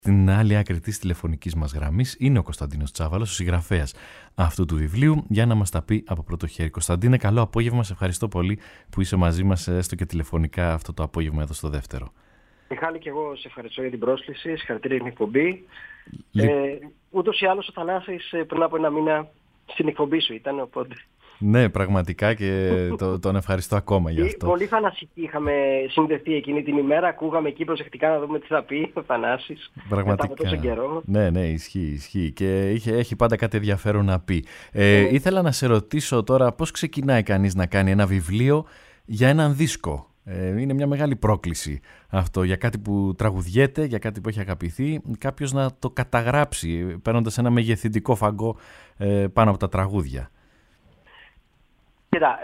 Στην άλλη άκρη της τηλεφωνικής μας γραμμής είναι ο Κωνσταντίνος Τσάβαλος, ο συγγραφέας αυτού του βιβλίου, για να μας τα πει από πρώτο χέρι. Κωνσταντίνε, καλό απόγευμα. Σε ευχαριστώ πολύ που είσαι μαζί μας, έστω και τηλεφωνικά, αυτό το απόγευμα εδώ στο δεύτερο. Μιχάλη, και εγώ σε ευχαριστώ για την πρόσκληση. Συγχαρητήρια για την εκπομπή. Ούτως ή άλλως ο Θανάσης πριν από ένα μήνα στην εκπομπή σου ήταν, οπότε... Ναι, πραγματικά, και τον ευχαριστώ ακόμα γι' αυτό. Πολύ θανασική είχαμε συνδεθεί εκείνη την ημέρα. Ακούγαμε εκεί προσεκτικά να δούμε τι θα πει ο Θανάσης. Πραγματικά. Μετά από τόσο καιρό. Ναι, ισχύει. Και έχει πάντα κάτι ενδιαφέρον να πει. Ήθελα να σε ρωτήσω τώρα πώς ξεκινάει κανείς να κάνει ένα βιβλίο για έναν δίσκο. Είναι μια μεγάλη πρόκληση αυτό, για κάτι που τραγουδιέται, για κάτι που έχει αγαπηθεί, κάποιος να το καταγράψει παίρνοντας ένα μεγεθυντικό φαγκό πάνω από τα τραγούδια. Κοίτα,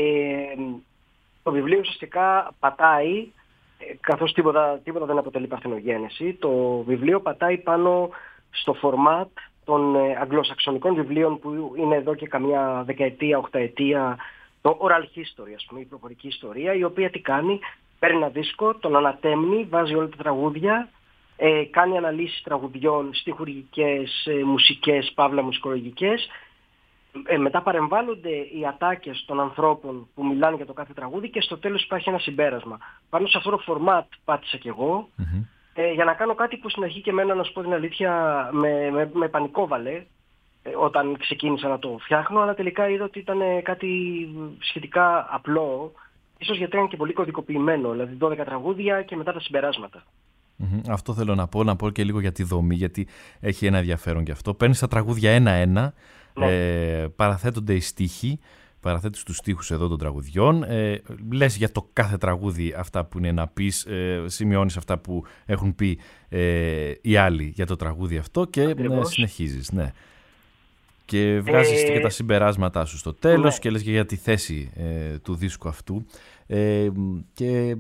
το βιβλίο ουσιαστικά πατάει, καθώς τίποτα δεν αποτελεί παρθενογένεση, το βιβλίο πατάει πάνω στο φορμάτ των αγγλοσαξονικών βιβλίων που είναι εδώ και καμιά δεκαετία, οχταετία, το oral history, ας πούμε, η προφορική ιστορία, η οποία τι κάνει, παίρνει ένα δίσκο, τον ανατέμνει, βάζει όλα τα τραγούδια, κάνει αναλύσεις τραγουδιών, στιχουργικές, μουσικές, παύλα μουσικολογικές. Μετά παρεμβάλλονται οι ατάκες των ανθρώπων που μιλάνε για το κάθε τραγούδι και στο τέλος υπάρχει ένα συμπέρασμα. Πάνω σε αυτό το φορμάτ πάτησα κι εγώ, για να κάνω κάτι που στην αρχή και εμένα, να σου πω την αλήθεια, με πανικόβαλε όταν ξεκίνησα να το φτιάχνω, αλλά τελικά είδα ότι ήταν κάτι σχετικά απλό, ίσως γιατί ήταν και πολύ κωδικοποιημένο, δηλαδή 12 τραγούδια και μετά τα συμπεράσματα. Αυτό θέλω να πω και λίγο για τη δομή, γιατί έχει ένα ενδιαφέρον κι αυτό. Παίρνεις τα τραγούδια ένα-ένα, παραθέτονται οι στίχοι, παραθέτεις τους στίχους εδώ των τραγουδιών, λες για το κάθε τραγούδι αυτά που είναι να πεις, σημειώνεις αυτά που έχουν πει οι άλλοι για το τραγούδι αυτό και συνεχίζεις, ναι. Και βγάζεις και τα συμπεράσματά σου στο τέλος, και λες και για τη θέση του δίσκου αυτού. Και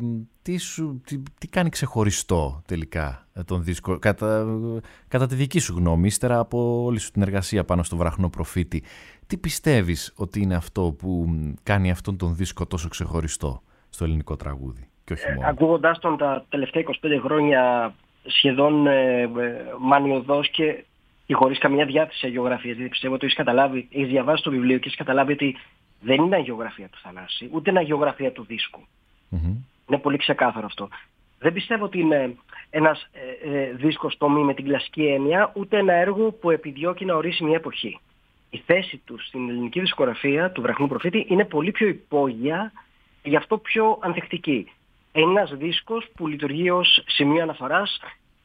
τι κάνει ξεχωριστό τελικά τον δίσκο, κατά τη δική σου γνώμη, ύστερα από όλη σου την εργασία πάνω στο Βραχνό Προφήτη, τι πιστεύεις ότι είναι αυτό που κάνει αυτόν τον δίσκο τόσο ξεχωριστό στο ελληνικό τραγούδι και όχι μόνο? Ακούγοντάς τον τα τελευταία 25 χρόνια σχεδόν μανιωδώς και χωρίς καμία διάθεση αγιογραφίας, δηλαδή πιστεύω ότι έχεις διαβάσει το βιβλίο και έχεις καταλάβει ότι δεν είναι αγιογραφία του Θανάση, ούτε είναι αγιογραφία του δίσκου. Είναι πολύ ξεκάθαρο αυτό. Δεν πιστεύω ότι είναι ένας δίσκος τομή με την κλασική έννοια, ούτε ένα έργο που επιδιώκει να ορίσει μια εποχή. Η θέση του στην ελληνική δισκογραφία του Βραχνού Προφήτη είναι πολύ πιο υπόγεια και γι' αυτό πιο ανθεκτική. Είναι ένας δίσκος που λειτουργεί ως σημείο αναφοράς,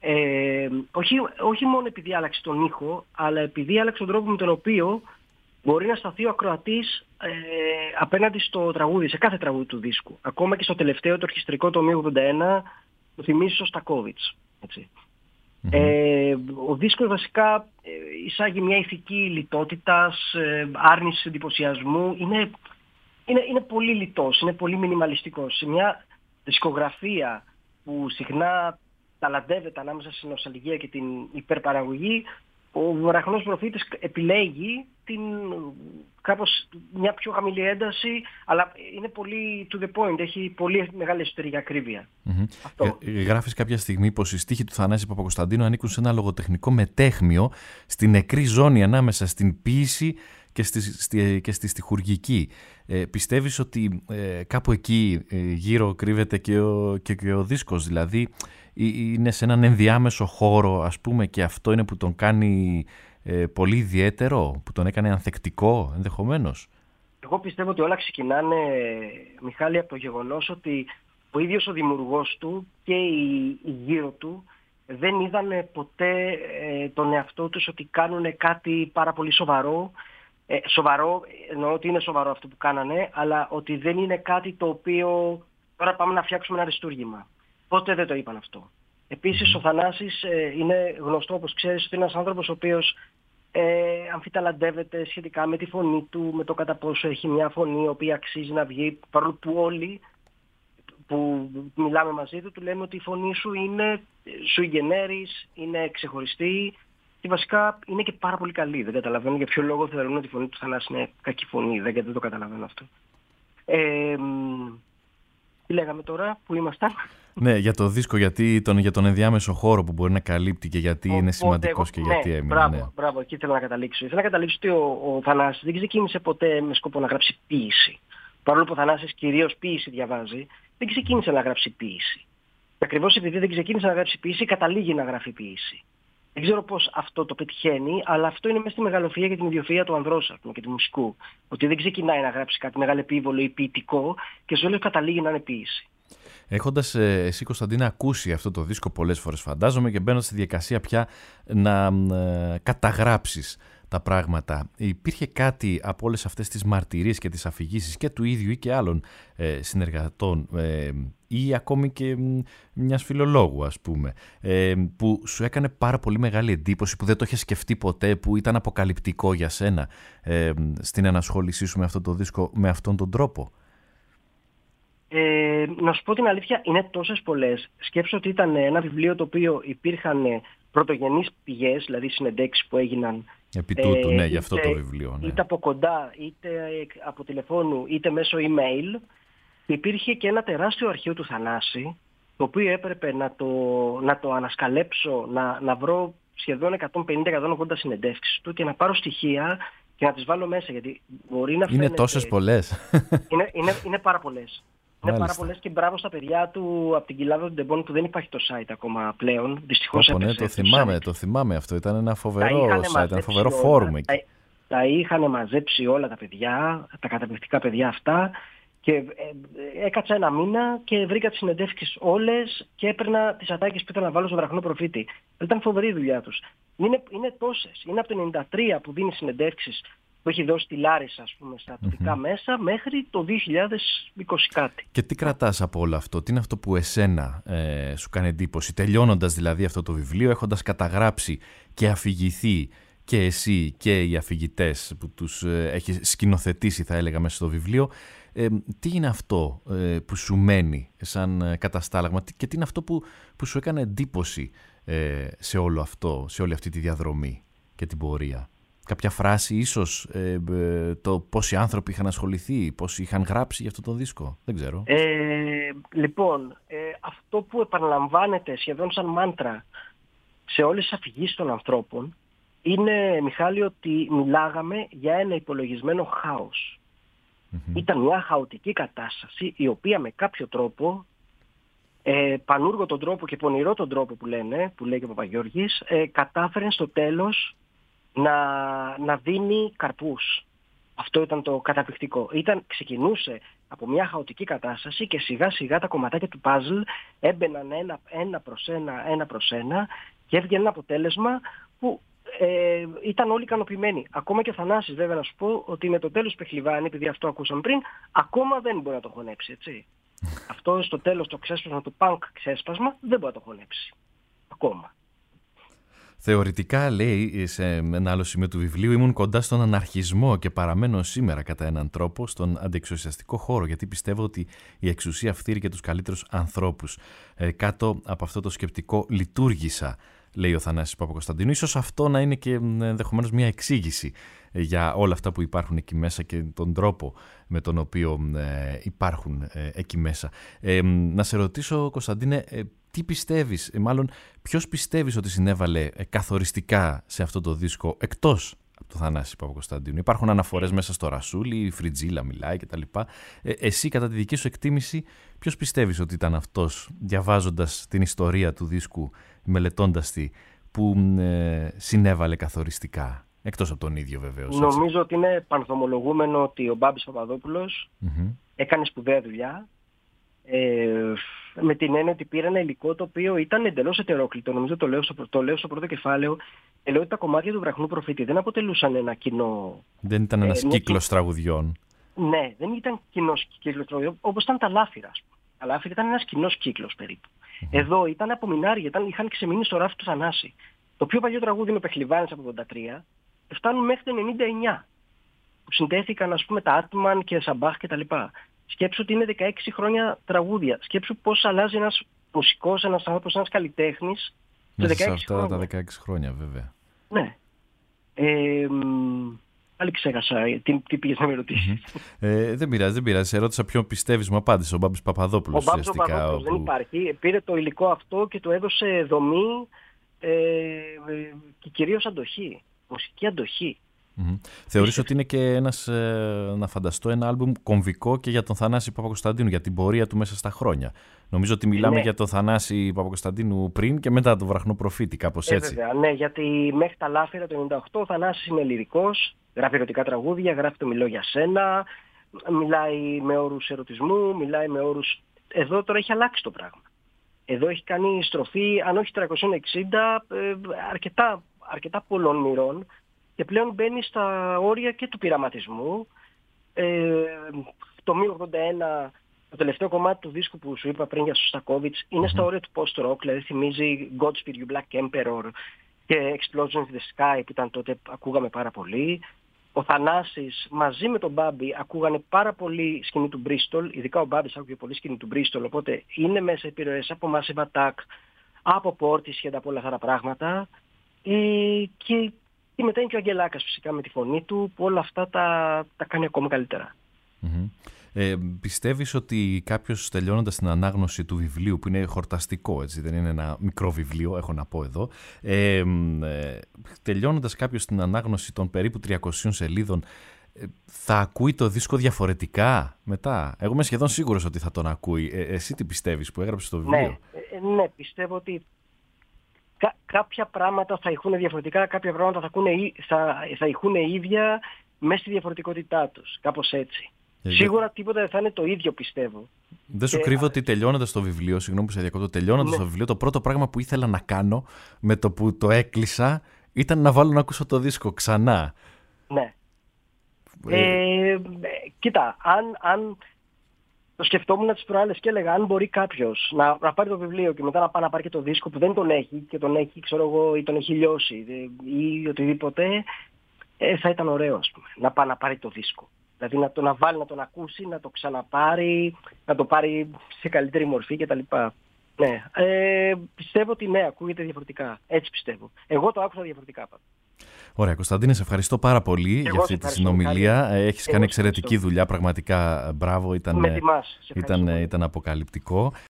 όχι μόνο επειδή άλλαξε τον ήχο, αλλά επειδή άλλαξε τον τρόπο με τον οποίο μπορεί να σταθεί ο ακροατής απέναντι στο τραγούδι, σε κάθε τραγούδι του δίσκου. Ακόμα και στο τελευταίο, το ορχιστρικό το 81, το θυμίζει στο Στακόβιτς. Ο δίσκος βασικά εισάγει μια ηθική λιτότητας, άρνησης εντυπωσιασμού. Είναι πολύ λιτός, είναι πολύ μινιμαλιστικός. Σε μια δισκογραφία που συχνά ταλαντεύεται ανάμεσα στην νοσταλγία και την υπερπαραγωγή, ο Βραχνός Προφήτης επιλέγει κάπως μια πιο χαμηλή ένταση, αλλά είναι πολύ to the point, έχει πολύ μεγάλη εσωτερική ακρίβεια. Γράφεις κάποια στιγμή πως οι στίχοι του Θανάση Παπακοσταντίνου ανήκουν σε ένα λογοτεχνικό μετέχμιο, στην νεκρή ζώνη ανάμεσα στην ποίηση και στη στιχουργική. Πιστεύεις ότι κάπου εκεί γύρω κρύβεται και ο δίσκος, δηλαδή είναι σε έναν ενδιάμεσο χώρο, ας πούμε, και αυτό είναι που τον κάνει πολύ ιδιαίτερο, που τον έκανε ανθεκτικό ενδεχομένως? Εγώ πιστεύω ότι όλα ξεκινάνε, Μιχάλη, από το γεγονός ότι ο ίδιος ο δημιουργός του και οι γύρω του δεν είδαν ποτέ τον εαυτό τους ότι κάνουν κάτι πάρα πολύ σοβαρό. Σοβαρό, εννοώ ότι είναι σοβαρό αυτό που κάνανε, αλλά ότι δεν είναι κάτι το οποίο τώρα πάμε να φτιάξουμε ένα αριστούργημα. Ποτέ δεν το είπαν αυτό. Επίσης ο Θανάσης είναι γνωστό, όπως ξέρεις, ότι είναι ένας άνθρωπος ο οποίος αμφιταλαντεύεται σχετικά με τη φωνή του, με το κατά πόσο έχει μια φωνή η οποία αξίζει να βγει, παρόλο που όλοι που μιλάμε μαζί του λέμε ότι η φωνή σου είναι sui generis, είναι ξεχωριστή και βασικά είναι και πάρα πολύ καλή. Δεν καταλαβαίνω για ποιο λόγο θεωρούν ότι η φωνή του Θανάση είναι κακή φωνή, δεν το καταλαβαίνω αυτό. Τι λέγαμε τώρα, πού ήμασταν? Ναι, για το δίσκο, για τον ενδιάμεσο χώρο που μπορεί να καλύπτει και γιατί είναι σημαντικός και γιατί έμεινε. Μπράβο, εκεί ήθελα να καταλήξω. Ήθελα να καταλήξω ότι ο Θανάσης δεν ξεκίνησε ποτέ με σκοπό να γράψει ποίηση. Παρόλο που ο Θανάσης κυρίως ποίηση διαβάζει, δεν ξεκίνησε να γράψει ποίηση. Ακριβώς επειδή δεν ξεκίνησε να γράψει ποίηση, καταλήγει να γράφει ποίηση. Δεν ξέρω πώς αυτό το πετυχαίνει, αλλά αυτό είναι μέσα στη μεγαλοφυΐα και την ιδιοφυΐα του ανδρός, και του μουσικού. Ότι δεν ξεκινάει να γράψει κάτι μεγαλεπίβολο ή ποιητικό και στο τέλος καταλήγει να είναι ποίηση. Έχοντας εσύ, Κωνσταντίνα, ακούσει αυτό το δίσκο πολλές φορές, φαντάζομαι, και μπαίνοντας στη διαδικασία πια να καταγράψεις τα πράγματα, υπήρχε κάτι από όλες αυτές τις μαρτυρίες και τις αφηγήσεις και του ίδιου ή και άλλων συνεργατών ή ακόμη και μιας φιλολόγου, ας πούμε, που σου έκανε πάρα πολύ μεγάλη εντύπωση, που δεν το είχες σκεφτεί ποτέ, που ήταν αποκαλυπτικό για σένα στην ενασχόλησή σου με αυτό το δίσκο με αυτόν τον τρόπο? Να σου πω την αλήθεια, είναι τόσες πολλές. Σκέψω ότι ήταν ένα βιβλίο το οποίο υπήρχαν πρωτογενείς πηγές, δηλαδή συνεντέξεις που έγιναν επί τούτου, ναι, για αυτό το βιβλίο. Ναι. Είτε από κοντά, είτε από τηλεφώνου, είτε μέσω email. Υπήρχε και ένα τεράστιο αρχείο του Θανάση, το οποίο έπρεπε να το ανασκαλέψω, να βρω σχεδόν 150-180 συνεντεύξεις του και να πάρω στοιχεία και να τις βάλω μέσα, γιατί μπορεί να φαίνεται... Είναι τόσες πολλές. Είναι πάρα πολλές. Είναι πάρα πολλές και μπράβο στα παιδιά του από την κοιλάδα του Ντεμπόν που δεν υπάρχει το site ακόμα πλέον. Δυστυχώς έπεσε. Ναι, το θυμάμαι αυτό. Ήταν ένα φοβερό site, ένα φοβερό φόρουμ εκεί. Τα είχαν μαζέψει όλα τα παιδιά, τα καταπληκτικά παιδιά αυτά, και έκατσα ένα μήνα και βρήκα τις συνεντεύξεις όλες και έπαιρνα τις ατάκες που ήθελα να βάλω στον Βραχνό Προφήτη. Ήταν φοβερή η δουλειά τους. Είναι τόσες. Είναι από το 1993 που δίνει συνεντεύξεις που έχει δώσει τη Λάρισα, ας πούμε, στα τοπικά μέσα, μέχρι το 2020 κάτι. Και τι κρατάς από όλο αυτό? Τι είναι αυτό που εσένα σου κάνει εντύπωση, τελειώνοντας δηλαδή αυτό το βιβλίο, έχοντας καταγράψει και αφηγηθεί και εσύ και οι αφηγητές που τους έχει σκηνοθετήσει, θα έλεγα, μέσα στο βιβλίο, τι είναι αυτό που σου μένει σαν καταστάλαγμα και τι είναι αυτό που σου έκανε εντύπωση σε όλο αυτό, σε όλη αυτή τη διαδρομή και την πορεία? Κάποια φράση ίσως, το πόσοι άνθρωποι είχαν ασχοληθεί, πόσοι είχαν γράψει για αυτό το δίσκο, δεν ξέρω. Λοιπόν, αυτό που επαναλαμβάνεται σχεδόν σαν μάντρα σε όλες τις αφηγήσεις των ανθρώπων είναι, Μιχάλη, ότι μιλάγαμε για ένα υπολογισμένο χάος. Ήταν μια χαοτική κατάσταση η οποία με κάποιο τρόπο, πανούργο τον τρόπο και πονηρό τον τρόπο που λέει και ο Παπαγιώργης, κατάφερε στο τέλος να δίνει καρπούς. Αυτό ήταν το καταπληκτικό. Ξεκινούσε από μια χαοτική κατάσταση και σιγά σιγά τα κομματάκια του παζλ έμπαιναν ένα προς ένα και έβγαινε ένα αποτέλεσμα που ήταν όλοι ικανοποιημένοι. Ακόμα και ο Θανάσης, βέβαια, να σου πω ότι με το τέλος Πεχλιβάνη, επειδή αυτό ακούσαμε πριν, ακόμα δεν μπορεί να το χωνέψει, έτσι. Αυτό στο τέλος το ξέσπασμα του πανκ ξέσπασμα δεν μπορεί να το χωνέψει. Ακόμα. Θεωρητικά, λέει σε ένα άλλο σημείο του βιβλίου, ήμουν κοντά στον αναρχισμό και παραμένω σήμερα κατά έναν τρόπο στον αντιεξουσιαστικό χώρο, γιατί πιστεύω ότι η εξουσία φθείρει και τους καλύτερους ανθρώπους. Κάτω από αυτό το σκεπτικό λειτουργήσα, λέει ο Θανάσης Παπακοσταντίνου. Ίσως αυτό να είναι και ενδεχομένως μια εξήγηση για όλα αυτά που υπάρχουν εκεί μέσα και τον τρόπο με τον οποίο υπάρχουν εκεί μέσα. Να σε ρωτήσω, Κωνσταντίνε, τι πιστεύεις, μάλλον ποιος πιστεύεις ότι συνέβαλε καθοριστικά σε αυτό το δίσκο εκτός από το Θανάση Παπακοσταντίνου? Υπάρχουν αναφορές μέσα στο Ρασούλη, η Φριτζίλα μιλάει κτλ. Εσύ, κατά τη δική σου εκτίμηση, ποιος πιστεύεις ότι ήταν αυτός, διαβάζοντας την ιστορία του δίσκου, μελετώντας τη, που συνέβαλε καθοριστικά? Εκτός από τον ίδιο, βεβαίως. Νομίζω ότι είναι πανθομολογούμενο ότι ο Μπάμπης Παπαδόπουλος έκανε σπουδαία δουλειά, με την έννοια ότι πήρε ένα υλικό το οποίο ήταν εντελώς ετερόκλητο. Νομίζω το λέω στο πρώτο κεφάλαιο. Λέω ότι τα κομμάτια του Βραχνού Προφήτη δεν αποτελούσαν ένα κοινό. Δεν ήταν ένας κύκλος τραγουδιών. Ναι, δεν ήταν κοινός κύκλος τραγουδιών, όπως ήταν τα Λάφυρα. Τα Λάφυρα ήταν ένας κοινός κύκλος περίπου. Εδώ ήταν απομεινάρια, είχαν ξεμείνει στο ράφι του Θανάση. Το πιο παλιό τραγούδι είναι ο Πεχλιβάνης από το 1983, φτάνουν μέχρι το 1999, που συντέθηκαν, ας πούμε, τα Άτμαν και Σαμπάχ κτλ. Σκέψου ότι είναι 16 χρόνια τραγούδια. Σκέψου πώς αλλάζει ένας μουσικός, ένας άνθρωπος, ένας καλλιτέχνης μέσα σε αυτά τα 16 χρόνια, βέβαια. Ναι. Πάλι ξέχασα τι πήγες να με ρωτήσεις. Δεν πειράζει. Σε ρώτησα ποιον πιστεύεις, μου απάντησε. Ο Μπάμπης Παπαδόπουλος. Ο Μπάμπης Παπαδόπουλος δεν υπάρχει. Πήρε το υλικό αυτό και του έδωσε δομή και κυρίως αντοχή. Μουσική αντοχή. Θεωρείς ότι είναι και να φανταστώ ένα άλμπουμ κομβικό και για τον Θανάση Παπακοσταντίνου, για την πορεία του μέσα στα χρόνια. Νομίζω ότι μιλάμε για τον Θανάση Παπακοσταντίνου πριν και μετά τον Βραχνοπροφήτη, κάπως έτσι. Βέβαια, ναι, γιατί μέχρι τα Λάφυρα το 1998 ο Θανάσης είναι λυρικός, γράφει ερωτικά τραγούδια, γράφει το «Μιλώ για σένα», μιλάει με όρους ερωτισμού, μιλάει με όρους... Εδώ τώρα έχει αλλάξει το πράγμα. Εδώ έχει κάνει στροφή, αν όχι 360, αρκετά πολλών μοιρών, και πλέον μπαίνει στα όρια και του πειραματισμού. Το 81, το τελευταίο κομμάτι του δίσκου που σου είπα πριν για Σωστακόβιτς, είναι στα όρια του post-rock, δηλαδή θυμίζει Godspeed You Black Emperor και Explosion in the Sky που ήταν τότε, ακούγαμε πάρα πολύ. Ο Θανάσης μαζί με τον Μπάμπη ακούγανε πάρα πολύ σκηνή του Bristol, ειδικά ο Μπάμπης άκουγε πολύ σκηνή του Bristol, οπότε είναι μέσα επιρροές από Massive Attack, από Portishead, από όλα αυτά τα πράγματα. Και μετά είναι και ο Αγγελάκας φυσικά με τη φωνή του, που όλα αυτά τα κάνει ακόμα καλύτερα. Πιστεύεις ότι κάποιος τελειώνοντας την ανάγνωση του βιβλίου, που είναι χορταστικό, έτσι, δεν είναι ένα μικρό βιβλίο, έχω να πω εδώ, τελειώνοντας κάποιος την ανάγνωση των περίπου 300 σελίδων, θα ακούει το δίσκο διαφορετικά μετά? Εγώ είμαι σχεδόν σίγουρος ότι θα τον ακούει. Εσύ τι πιστεύεις που έγραψες το βιβλίο? Ναι, πιστεύω ότι κάποια πράγματα θα ηχούν διαφορετικά, κάποια πράγματα θα ηχούν ίδια μέσα στη διαφορετικότητά τους. Κάπως έτσι. Σίγουρα τίποτα δεν θα είναι το ίδιο, πιστεύω. Δεν σου κρύβω ότι τελειώνοντας το βιβλίο, συγγνώμη που σε διακόπτω, τελειώνοντας το βιβλίο, το πρώτο πράγμα που ήθελα να κάνω με το που το έκλεισα ήταν να βάλω να ακούσω το δίσκο ξανά. Ναι. Κοίτα, αν το σκεφτόμουν τις προάλλες και έλεγα αν μπορεί κάποιος να πάρει το βιβλίο και μετά να πάει να πάρει και το δίσκο που δεν τον έχει και τον έχει, ξέρω εγώ, ή τον έχει λιώσει ή οτιδήποτε, θα ήταν ωραίο, ας πούμε, να πάει να πάρει το δίσκο. Δηλαδή να βάλει να τον ακούσει, να το ξαναπάρει, να το πάρει σε καλύτερη μορφή κτλ. Ναι, πιστεύω ότι ναι, ακούγεται διαφορετικά. Έτσι πιστεύω. Εγώ το άκουσα διαφορετικά πάντα. Ωραία, Κωνσταντίνε, σε ευχαριστώ πάρα πολύ για αυτή τη συνομιλία. Έχεις κάνει εξαιρετική δουλειά, πραγματικά μπράβο, ήταν αποκαλυπτικό.